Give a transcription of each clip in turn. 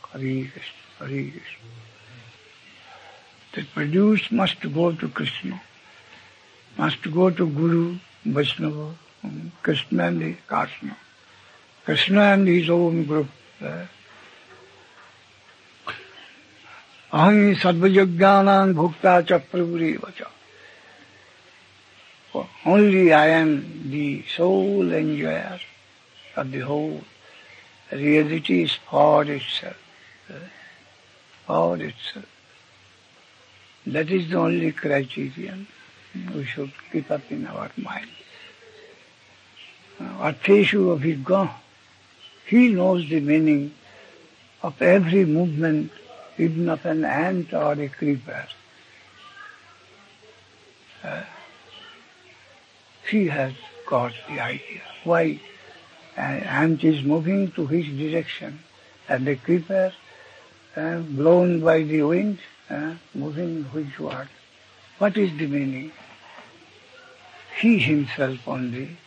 Hare Krishna, Hare Krishna. The produce must go to Krishna, must go to Guru, Vaishnava, Krishna and the Krishna. Krishna and his own group. Aham sarvajagyanam bhukta cha prabhureva cha. Only I am the sole enjoyer of the whole. Reality is for itself. For itself. That is the only criterion we should keep up in our mind. Artheshu Abhigya, he knows the meaning of every movement, even of an ant or a creeper. He has got the idea. Why? An ant is moving to his direction, and the creeper, blown by the wind, moving whichward. What is the meaning? He himself only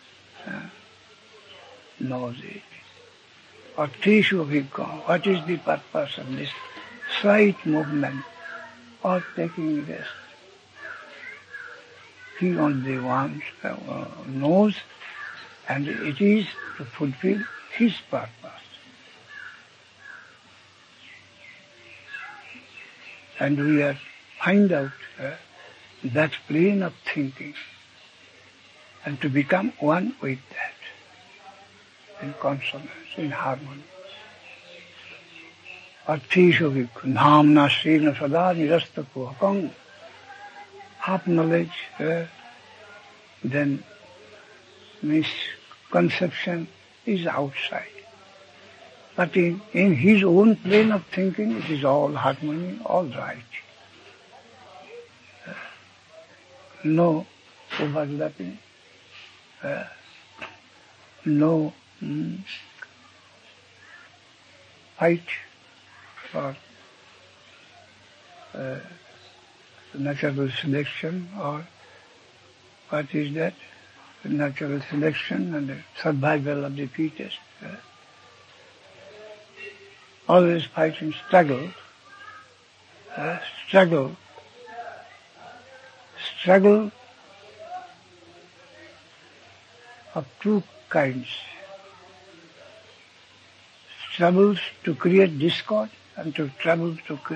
knows it. Artheshu Abhigya, what is the purpose of this slight movement or taking rest? He only wants, knows, and it is to fulfill his purpose. And we are find out that plane of thinking and to become one with that, in consonance, in harmony. Artheshu Abhigya, namna srena sada nirasta puhakam. Half knowledge, then misconception is outside. But in his own plane of thinking, it is all harmony, all right. No overlapping, no fight for natural selection, or what is that? Natural selection and the survival of the fittest. Always fighting struggle. Struggle of two kinds. Struggles to create discord and to trouble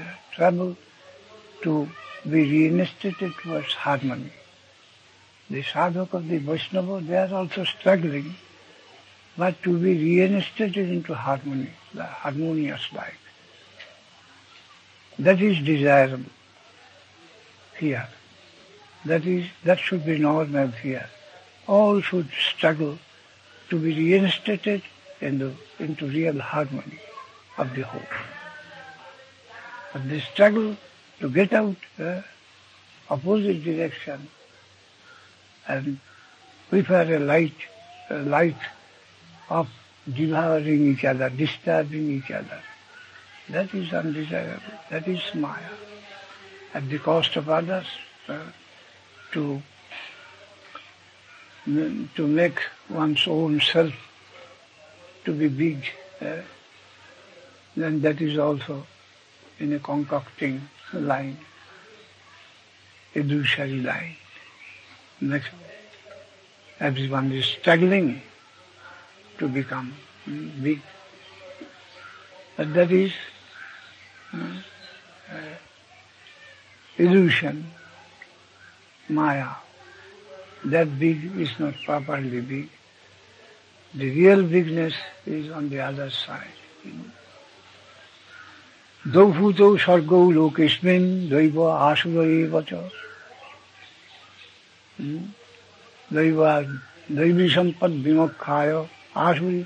to be reinstated towards harmony. The sadhak of the Vaishnava, they are also struggling, but to be reinstated into harmony, the harmonious life. That is desirable here. That should be normal here. All should struggle to be reinstated into real harmony of the whole. But the struggle to get out opposite direction and prefer a life of devouring each other, disturbing each other. That is undesirable. That is Maya. At the cost of others, to make one's own self to be big, then that is also in a concocting line, illusory line. Next, everyone is struggling to become big. But that is illusion, Maya. That big is not properly big. The real bigness is on the other side. Dvabhuto sargo lokesmin daiva asura eva cha. Daivi sampad vimokkaya asuri.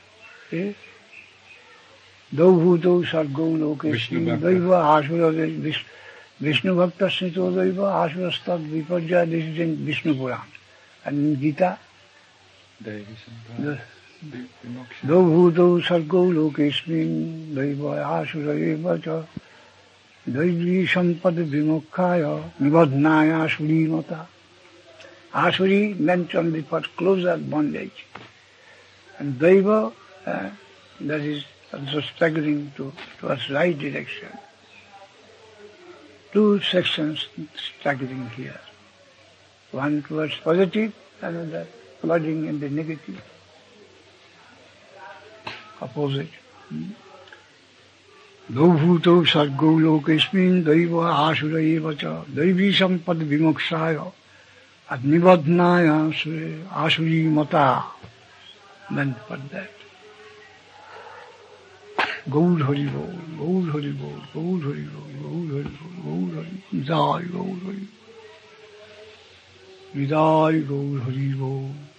Dvabhuto sargo lokesmin daiva asura Vishnu Bhakta Snito Daiva Asura Vipajya. This is in Vishnu Puran. And in Gita, Dvabhuto sargo lokesmin daiva asura eva cha daivi sampad vimokkaya nibadhnaya asuri mata. Asuri meant only for closer bondage. And daiva, that is and so staggering towards right direction. Two sections staggering here. One towards positive, another plodding in the negative. Opposite. Dovhuto sargo lokesmin daiva asura evacha daivi sampad vimokshaya adnivadnaya asuri mata. Meant for that. Gaur Hari Bol, Gaur Hari Bol, Gaur Hari Bol, Gaur Hari Bol, Gaur Hari Bol, Jai Gaur Hari Bol, Jai Gaur Hari Bol.